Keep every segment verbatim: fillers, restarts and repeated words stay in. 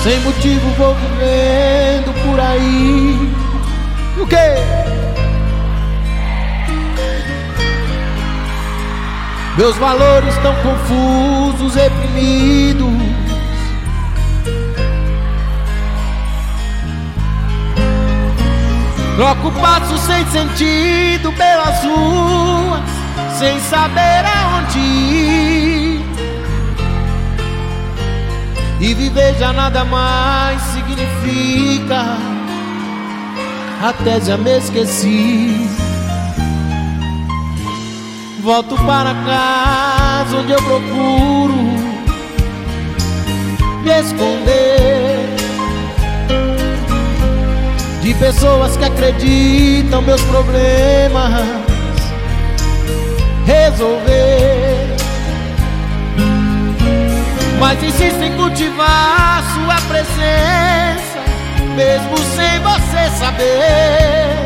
sem motivo vou vivendo por aí. E o quê? Meus valores tão confusos, reprimidos. Troco o passo sem sentido pelas ruas, sem saber aonde ir. E viver já nada mais significa, até já me esqueci. Volto para casa onde eu procuro me esconder de pessoas que acreditam meus problemas resolver, mas insistem em cultivar sua presença, mesmo sem você saber.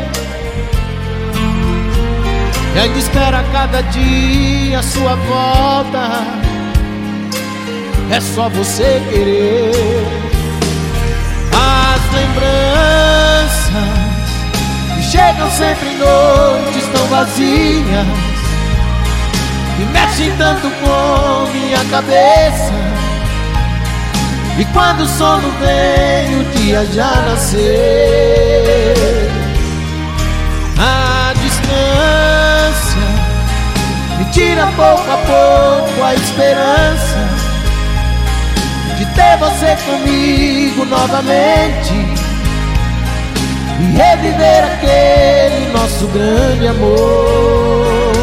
E ainda espera cada dia a sua volta, é só você querer. As lembranças que chegam sempre em noites tão vazias e mexem tanto com minha cabeça. E quando o sono vem, o dia já nasceu. A distância me tira pouco a pouco a esperança de ter você comigo novamente e reviver aquele nosso grande amor.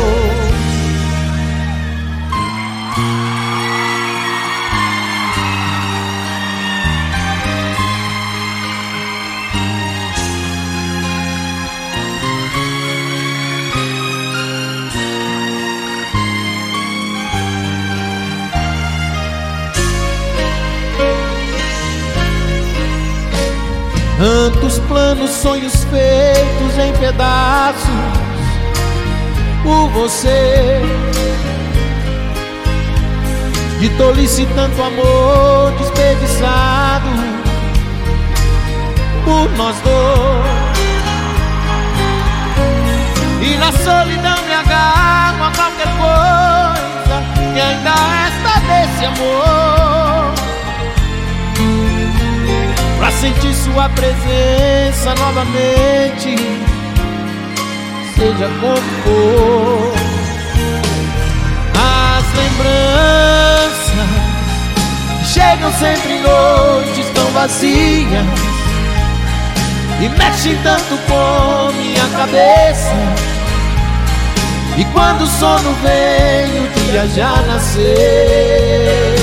Tantos planos, sonhos feitos em pedaços por você, de tolice tanto amor desperdiçado por nós dois. E na solidão me agarro a qualquer coisa que ainda resta desse amor, pra sentir sua presença novamente, seja como for. As lembranças que chegam sempre em noites tão vazias e mexem tanto com minha cabeça. E quando o sono vem, o dia já nasceu.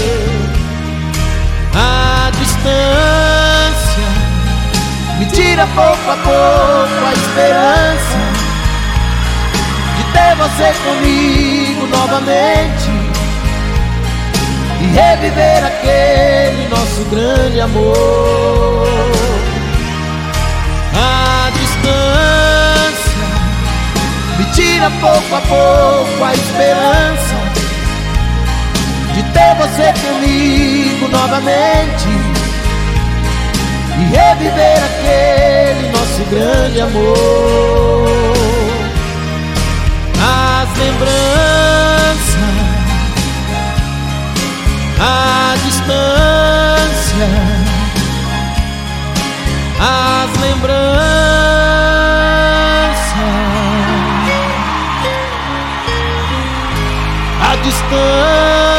A distância me tira pouco a pouco a esperança de ter você comigo novamente e reviver aquele nosso grande amor. A distância me tira pouco a pouco a esperança de ter você comigo novamente e reviver aquele nosso grande amor. As lembranças, a distância, as lembranças, a distância.